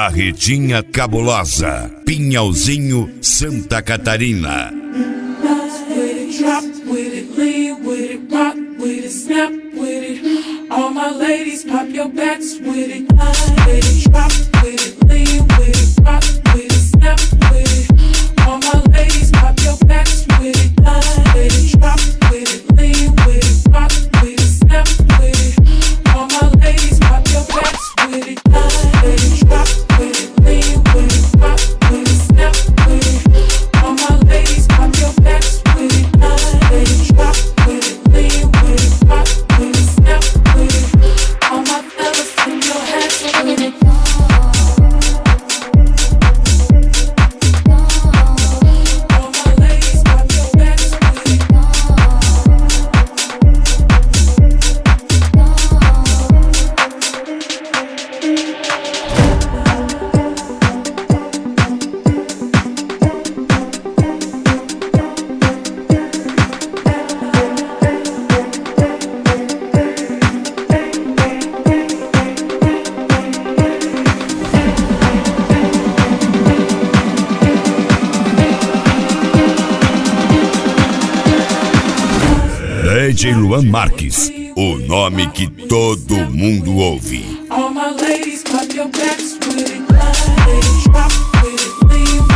Barretinha Cabulosa, Pinhalzinho, Santa Catarina. Drop with it, lean with it, rock with it, snap with it. All my ladies, pop your backs with it. With it, drop with it, lean with it, rock with it, snap with it. All my ladies, pop your backs with it. With it, drop with it, lean with it, rock with it, snap with it. All my ladies, pop your backs with it. With it, drop with it, lean with it, rock with it, snap with it. All my ladies, pop your backs with it. Drop with it, lean with it, rock with it, snap with it. All my fellas in your hats with it. All my ladies, pop your backs with it. DJ Luan Marques, o nome que todo mundo ouve. All my ladies, pop your backs with it. Drop with it, lean